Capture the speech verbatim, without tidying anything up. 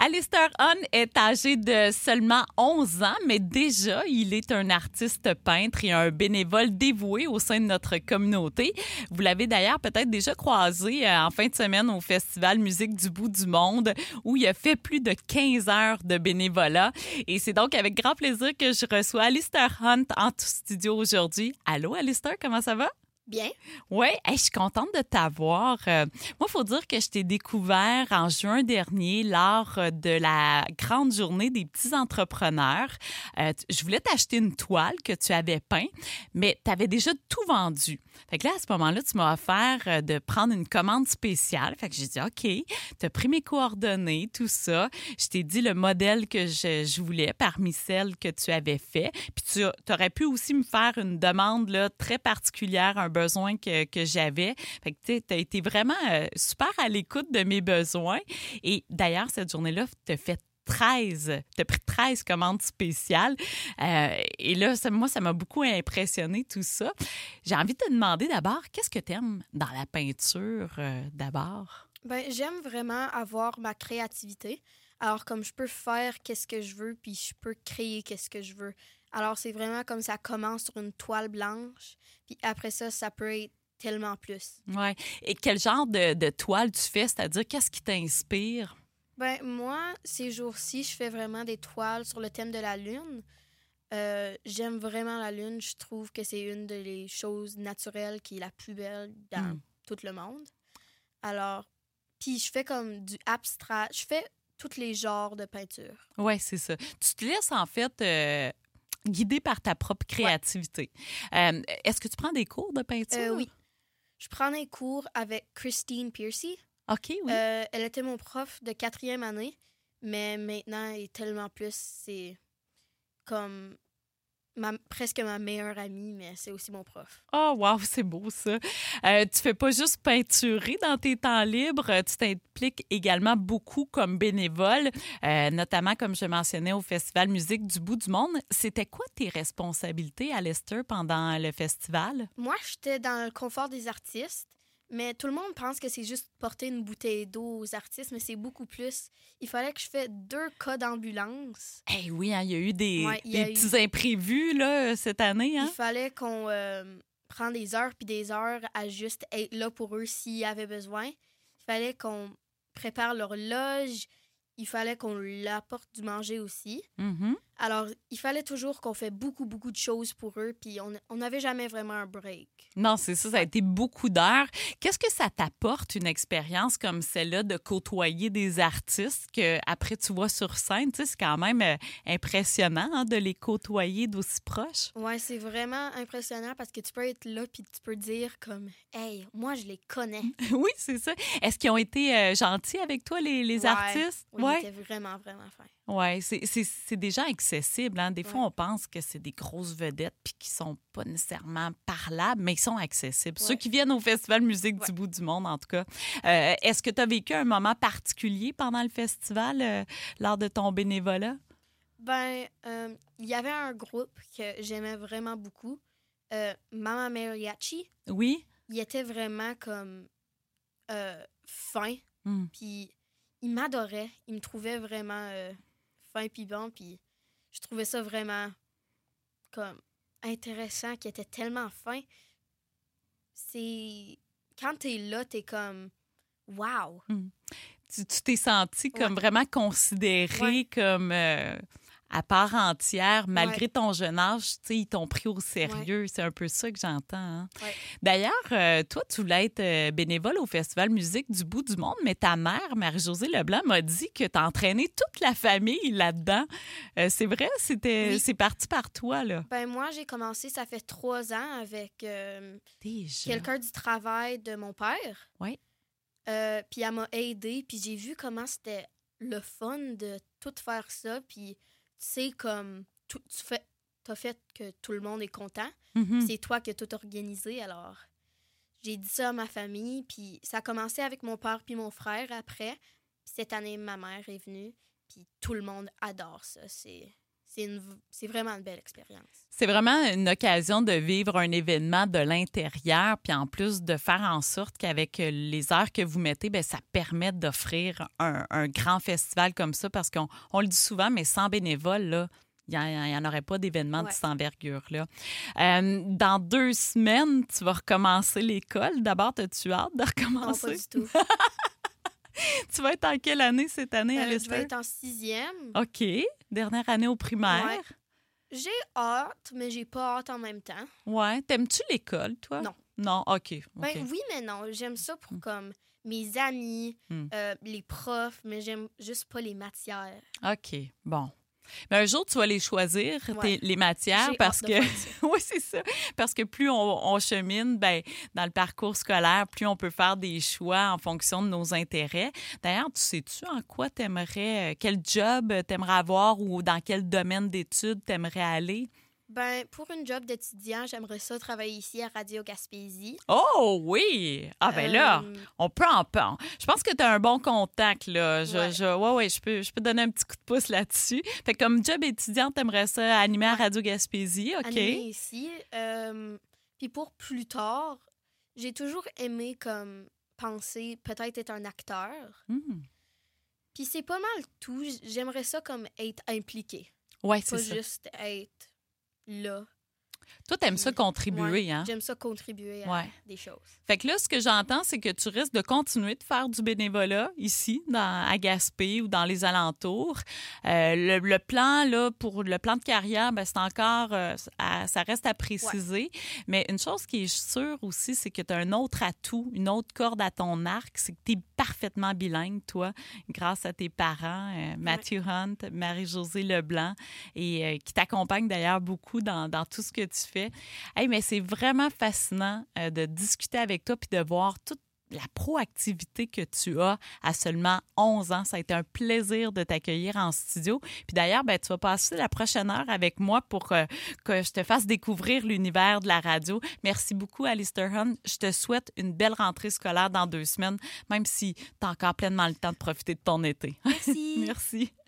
Alistair Hunn est âgé de seulement onze ans, mais déjà, il est un artiste peintre et un bénévole dévoué au sein de notre communauté. Vous l'avez d'ailleurs peut-être déjà croisé en fin de semaine au Festival Musique du bout du monde, où il a fait plus de quinze heures de bénévolat. Et c'est donc avec grand plaisir que je reçois Alistair Hunn en tout studio aujourd'hui. Allô, Alistair, comment ça va? Bien. Oui, hey, je suis contente de t'avoir. Euh, moi, il faut dire que je t'ai découvert en juin dernier lors de la grande journée des petits entrepreneurs. Euh, je voulais t'acheter une toile que tu avais peinte, mais tu avais déjà tout vendu. Fait que là, à ce moment-là, tu m'as offert de prendre une commande spéciale. Fait que j'ai dit, OK, tu as pris mes coordonnées, tout ça. Je t'ai dit le modèle que je, je voulais parmi celles que tu avais fait. Puis tu aurais pu aussi me faire une demande là, très particulière, un besoin que, que j'avais. Fait que tu as été vraiment euh, super à l'écoute de mes besoins. Et d'ailleurs, cette journée-là, tu as fait treize, tu as pris treize commandes spéciales. Euh, et là, ça, moi, ça m'a beaucoup impressionné, tout ça. J'ai envie de te demander d'abord, qu'est-ce que tu aimes dans la peinture euh, d'abord? Ben, j'aime vraiment avoir ma créativité. Alors, comme je peux faire qu'est-ce que je veux, puis je peux créer qu'est-ce que je veux. Alors, c'est vraiment comme ça commence sur une toile blanche, puis après ça, ça peut être tellement plus. Oui. Et quel genre de, de toile tu fais? C'est-à-dire, qu'est-ce qui t'inspire? Ben, moi, ces jours-ci, je fais vraiment des toiles sur le thème de la Lune. Euh, j'aime vraiment la Lune. Je trouve que c'est une des choses naturelles qui est la plus belle dans mm. tout le monde. Alors, puis je fais comme du abstrait. Je fais tous les genres de peinture. Oui, c'est ça. Tu te laisses, en fait... Euh... guidée par ta propre créativité. Ouais. Euh, est-ce que tu prends des cours de peinture? Euh, oui. Je prends des cours avec Christine Piercy. OK, oui. Euh, elle était mon prof de quatrième année, mais maintenant, elle est tellement plus... C'est comme ma, presque ma meilleure amie, mais c'est aussi mon prof. Oh, wow, c'est beau, ça. Euh, tu fais pas juste peinturer dans tes temps libres, tu t'impliques également beaucoup comme bénévole, euh, notamment, comme je mentionnais, au Festival Musique du bout du monde. C'était quoi tes responsabilités, Alistair, pendant le festival? Moi, j'étais dans le confort des artistes, mais tout le monde pense que c'est juste porter une bouteille d'eau aux artistes, mais c'est beaucoup plus. Il fallait que je fasse deux cas d'ambulance. Eh hey, oui, hein, il y a eu des, ouais, des eu... petits imprévus là, cette année. Hein? Il fallait qu'on euh, prenne des heures puis des heures à juste être là pour eux s'ils avaient besoin. Il fallait qu'on prépare leur loge. Il fallait qu'on leur apporte du manger aussi. Mm-hmm. Alors, il fallait toujours qu'on fait beaucoup, beaucoup de choses pour eux, puis on n'avait jamais vraiment un break. Non, c'est ça, ça a été beaucoup d'heures. Qu'est-ce que ça t'apporte, une expérience comme celle-là, de côtoyer des artistes qu'après tu vois sur scène? Tu sais, c'est quand même euh, impressionnant hein, de les côtoyer d'aussi proches. Oui, c'est vraiment impressionnant parce que tu peux être là puis tu peux dire comme « Hey, moi, je les connais. » Oui, c'est ça. Est-ce qu'ils ont été euh, gentils avec toi, les, les ouais, artistes? Oui, ouais. Ils étaient vraiment, vraiment fins. Oui, c'est, c'est, c'est des gens accessibles. Hein? Des ouais. fois, on pense que c'est des grosses vedettes puis qui sont pas nécessairement parlables, mais ils sont accessibles. Ouais. Ceux qui viennent au Festival Musique ouais. du bout du monde, en tout cas. Euh, est-ce que tu as vécu un moment particulier pendant le festival euh, lors de ton bénévolat? Ben, euh, il y avait un groupe que j'aimais vraiment beaucoup, euh, Mama Mariachi. Oui? Il était vraiment comme euh, fin, mm. puis il m'adorait. Il me trouvait vraiment... Euh, fin puis bon, puis je trouvais ça vraiment comme intéressant, qui était tellement fin. C'est... Quand t'es là, t'es comme « wow! Mm. » Tu, tu t'es senti comme ouais. vraiment considéré ouais. comme euh, à part entière, malgré ouais. ton jeune âge, tu sais, ils t'ont pris au sérieux. Ouais. C'est un peu ça que j'entends. Hein? Ouais. D'ailleurs, euh, toi, tu voulais être euh, bénévole au Festival Musique du bout du monde, mais ta mère, Marie-Josée Leblanc, m'a dit que tu as entraîné toute la famille là-dedans. Euh, c'est vrai? C'était, oui. C'est parti par toi, là? Ben moi, j'ai commencé, ça fait trois ans, avec euh, quelqu'un du travail de mon père. Oui. Euh, puis elle m'a aidée, puis j'ai vu comment c'était le fun de tout faire ça, puis tu sais, comme, tout, tu fais, t'as fait que tout le monde est content. Mm-hmm. C'est toi qui as tout organisé, alors j'ai dit ça à ma famille, puis ça a commencé avec mon père puis mon frère après. Puis cette année, ma mère est venue, puis tout le monde adore ça. C'est, c'est, une, c'est vraiment une belle expérience. C'est vraiment une occasion de vivre un événement de l'intérieur, puis en plus de faire en sorte qu'avec les heures que vous mettez, bien, ça permet d'offrir un, un grand festival comme ça, parce qu'on on le dit souvent, mais sans bénévoles, là, il n'y en aurait pas d'événement ouais. de cette envergure-là. Euh, dans deux semaines, tu vas recommencer l'école. D'abord, as-tu hâte de recommencer? Non, pas du tout. Tu vas être en quelle année cette année, euh, Alistair? Je vais être en sixième. OK. Dernière année au primaire. Ouais. J'ai hâte, mais j'ai pas hâte en même temps. Ouais. T'aimes-tu l'école, toi? Non. Non, OK. okay. Ben oui, mais non. J'aime ça pour mm. comme mes amis, mm. euh, les profs, mais j'aime juste pas les matières. OK. Bon. Mais un jour, tu vas les choisir, ouais. tes, les matières, J'ai parce hâte que... de faire ça. oui, c'est ça. Parce que plus on, on chemine ben, dans le parcours scolaire, plus on peut faire des choix en fonction de nos intérêts. D'ailleurs, tu sais-tu en quoi tu aimerais... Quel job tu aimerais avoir ou dans quel domaine d'études tu aimerais aller? Ben, pour une job d'étudiant, j'aimerais ça travailler ici à Radio Gaspésie. Oh oui! Ah ben là, euh... on peut en parler. Je pense que tu as un bon contact, là. Je, ouais, je, ouais, ouais, je peux, je peux donner un petit coup de pouce là-dessus. Fait que comme job étudiant, tu aimerais ça animer ouais. à Radio Gaspésie, OK? Animer ici. Euh, puis pour plus tard, j'ai toujours aimé comme penser peut-être être un acteur. Mm. Puis c'est pas mal tout. J'aimerais ça comme être impliqué. Ouais, c'est pas ça. Pas juste être... là. Toi, t'aimes ça contribuer, ouais, hein? J'aime ça contribuer à ouais. des choses. Fait que là, ce que j'entends, c'est que tu risques de continuer de faire du bénévolat ici, dans, à Gaspé ou dans les alentours. Euh, le, le plan, là, pour le plan de carrière, ben, c'est encore... Euh, à, ça reste à préciser. Ouais. Mais une chose qui est sûre aussi, c'est que tu as un autre atout, une autre corde à ton arc, c'est que tu es parfaitement bilingue, toi, grâce à tes parents, euh, Matthew ouais. Hunt, Marie-Josée Leblanc, et euh, qui t'accompagnent d'ailleurs beaucoup dans, dans tout ce que tu fais. Hey, mais c'est vraiment fascinant euh, de discuter avec toi puis de voir toute la proactivité que tu as à seulement onze ans. Ça a été un plaisir de t'accueillir en studio. Puis d'ailleurs, ben, tu vas passer la prochaine heure avec moi pour euh, que je te fasse découvrir l'univers de la radio. Merci beaucoup, Alistair Hunt. Je te souhaite une belle rentrée scolaire dans deux semaines, même si tu as encore pleinement le temps de profiter de ton été. Merci. Merci.